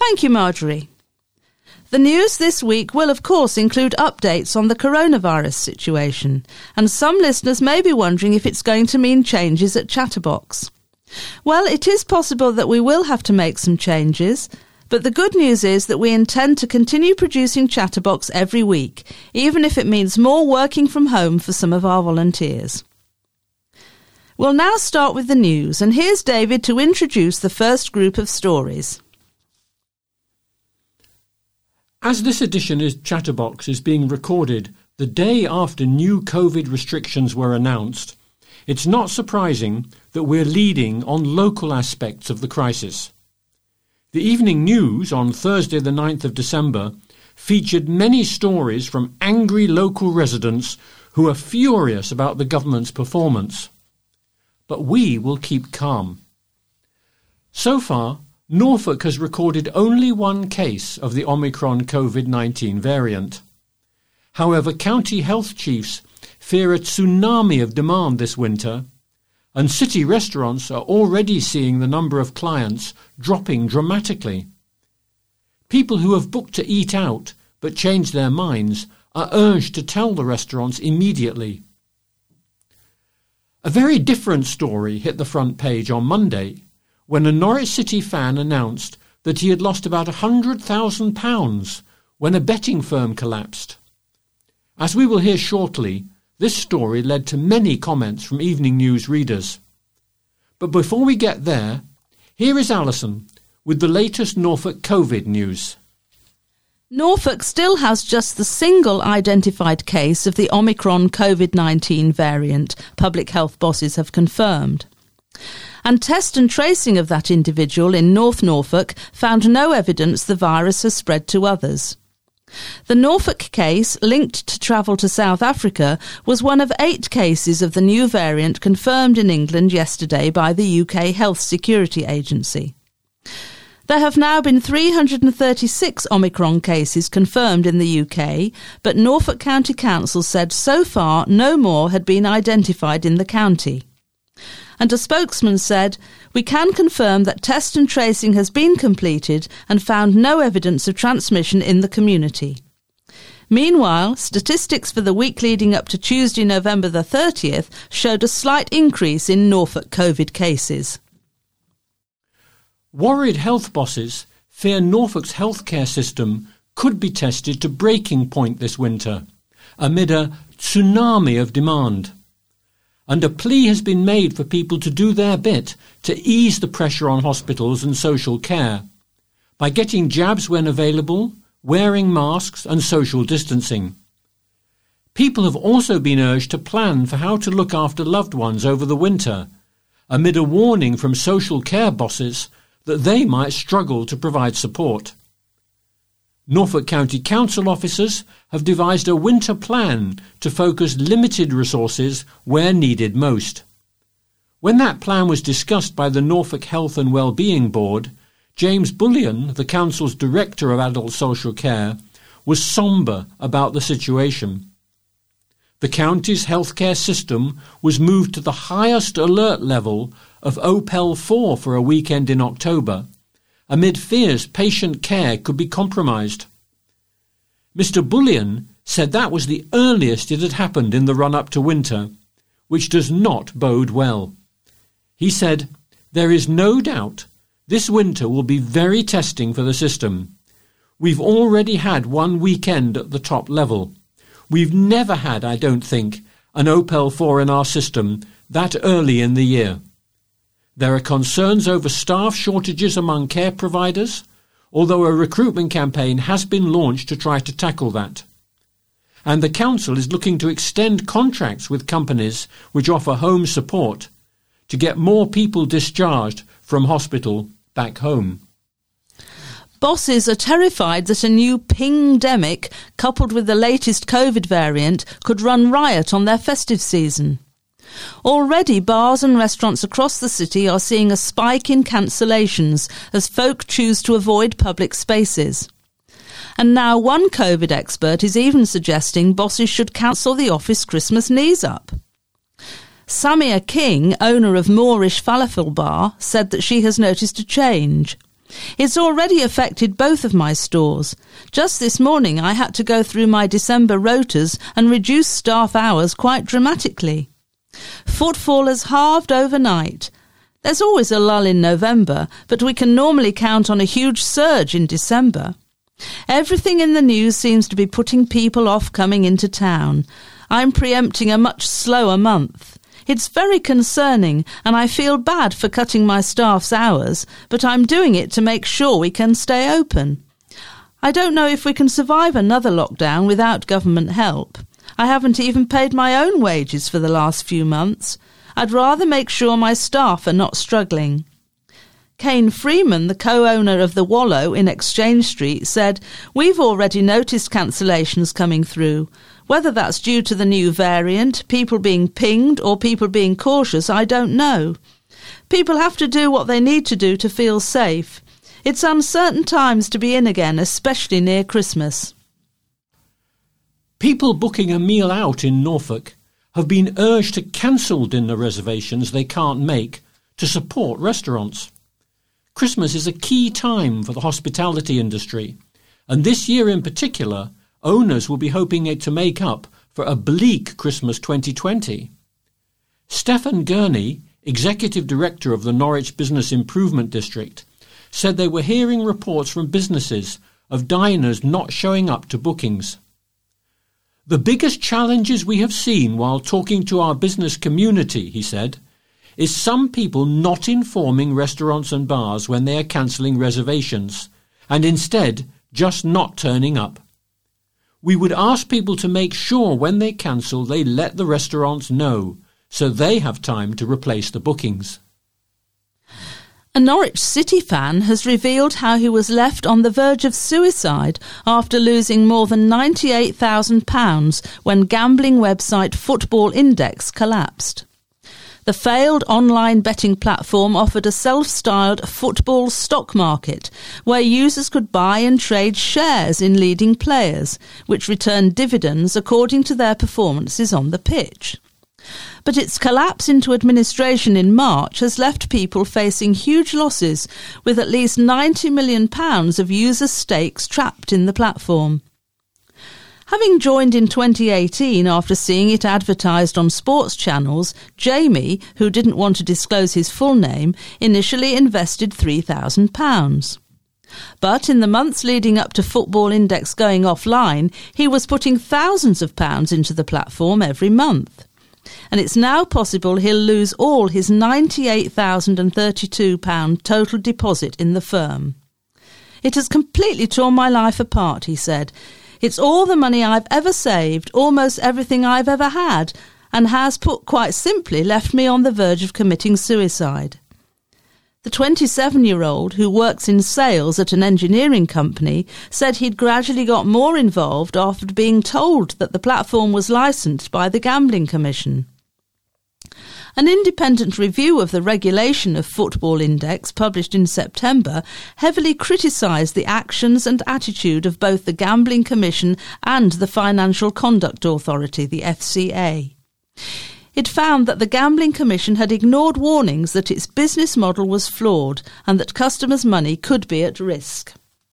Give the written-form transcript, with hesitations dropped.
Thank you, Marjorie. The news this week will, of course, include updates on the coronavirus situation, and some listeners may be wondering if it's going to mean changes at Chatterbox. Well, it is possible that we will have to make some changes, but the good news is that we intend to continue producing Chatterbox every week, even if it means more working from home for some of our volunteers. We'll now start with the news, and here's David to introduce the first group of stories. As this edition of Chatterbox is being recorded the day after new COVID restrictions were announced, it's not surprising that we're leading on local aspects of the crisis. The Evening News on Thursday the 9th of December featured many stories from angry local residents who are furious about the government's performance. But we will keep calm. So far, Norfolk has recorded only one case of the Omicron COVID-19 variant. However, county health chiefs fear a tsunami of demand this winter, and city restaurants are already seeing the number of clients dropping dramatically. People who have booked to eat out but changed their minds are urged to tell the restaurants immediately. A very different story hit the front page on Monday, when a Norwich City fan announced that he had lost about £100,000 when a betting firm collapsed. As we will hear shortly, this story led to many comments from Evening News readers. But before we get there, here is Alison with the latest Norfolk COVID news. Norfolk still has just the single identified case of the Omicron COVID-19 variant, public health bosses have confirmed. And test and tracing of that individual in North Norfolk found no evidence the virus has spread to others. The Norfolk case, linked to travel to South Africa, was one of 8 cases of the new variant confirmed in England yesterday by the UK Health Security Agency. There have now been 336 Omicron cases confirmed in the UK, but Norfolk County Council said so far no more had been identified in the county. And a spokesman said, "We can confirm that test and tracing has been completed and found no evidence of transmission in the community." Meanwhile, statistics for the week leading up to Tuesday, November the 30th, showed a slight increase in Norfolk COVID cases. Worried health bosses fear Norfolk's healthcare system could be tested to breaking point this winter, amid a tsunami of demand. And a plea has been made for people to do their bit to ease the pressure on hospitals and social care by getting jabs when available, wearing masks and social distancing. People have also been urged to plan for how to look after loved ones over the winter, amid a warning from social care bosses that they might struggle to provide support. Norfolk County Council officers have devised a winter plan to focus limited resources where needed most. When that plan was discussed by the Norfolk Health and Wellbeing Board, James Bullion, the Council's Director of Adult Social Care, was sombre about the situation. The county's healthcare system was moved to the highest alert level of OPEL 4 for a weekend in October, amid fears patient care could be compromised. Mr. Bullion said that was the earliest it had happened in the run-up to winter, which does not bode well. He said, "There is no doubt this winter will be very testing for the system. We've already had one weekend at the top level. We've never had, I don't think, an OPEL 4 in our system that early in the year. There are concerns over staff shortages among care providers, although a recruitment campaign has been launched to try to tackle that. And the Council is looking to extend contracts with companies which offer home support to get more people discharged from hospital back home." Bosses are terrified that a new ping-demic, coupled with the latest COVID variant, could run riot on their festive season. Already, bars and restaurants across the city are seeing a spike in cancellations as folk choose to avoid public spaces. And now one COVID expert is even suggesting bosses should cancel the office Christmas knees up. Samia King, owner of Moorish Falafel Bar, said that she has noticed a change. It's already affected both of my stores. Just this morning I had to go through my December rotas and reduce staff hours quite dramatically. Footfall has halved overnight. There's always a lull in November, but we can normally count on a huge surge in December. Everything in the news seems to be putting people off coming into town. I'm preempting a much slower month. It's very concerning, and I feel bad for cutting my staff's hours, but I'm doing it to make sure we can stay open. I don't know if we can survive another lockdown without government help. I haven't even paid my own wages for the last few months. I'd rather make sure my staff are not struggling. Kane Freeman, the co-owner of The Wallow in Exchange Street, said, "We've already noticed cancellations coming through. Whether that's due to the new variant, people being pinged, or people being cautious, I don't know. People have to do what they need to do to feel safe. It's uncertain times to be in again, especially near Christmas." People booking a meal out in Norfolk have been urged to cancel dinner reservations they can't make to support restaurants. Christmas is a key time for the hospitality industry, and this year in particular, owners will be hoping it to make up for a bleak Christmas 2020. Stefan Gurney, Executive Director of the Norwich Business Improvement District, said they were hearing reports from businesses of diners not showing up to bookings. "The biggest challenges we have seen while talking to our business community," he said, "is some people not informing restaurants and bars when they are cancelling reservations, and instead just not turning up. We would ask people to make sure when they cancel they let the restaurants know, so they have time to replace the bookings." A Norwich City fan has revealed how he was left on the verge of suicide after losing more than £98,000 when gambling website Football Index collapsed. The failed online betting platform offered a self-styled football stock market where users could buy and trade shares in leading players, which returned dividends according to their performances on the pitch. But its collapse into administration in March has left people facing huge losses, with at least £90 million of user stakes trapped in the platform. Having joined in 2018 after seeing it advertised on sports channels, Jamie, who didn't want to disclose his full name, initially invested £3,000. But in the months leading up to Football Index going offline, he was putting thousands of pounds into the platform every month. And it's now possible he'll lose all his £98,032 total deposit in the firm. "It has completely torn my life apart," he said. "It's all the money I've ever saved, almost everything I've ever had, and has, put quite simply, left me on the verge of committing suicide." The 27-year-old, who works in sales at an engineering company, said he'd gradually got more involved after being told that the platform was licensed by the Gambling Commission. An independent review of the regulation of Football Index, published in September, heavily criticised the actions and attitude of both the Gambling Commission and the Financial Conduct Authority, the FCA. It found that the Gambling Commission had ignored warnings that its business model was flawed and that customers' money could be at risk.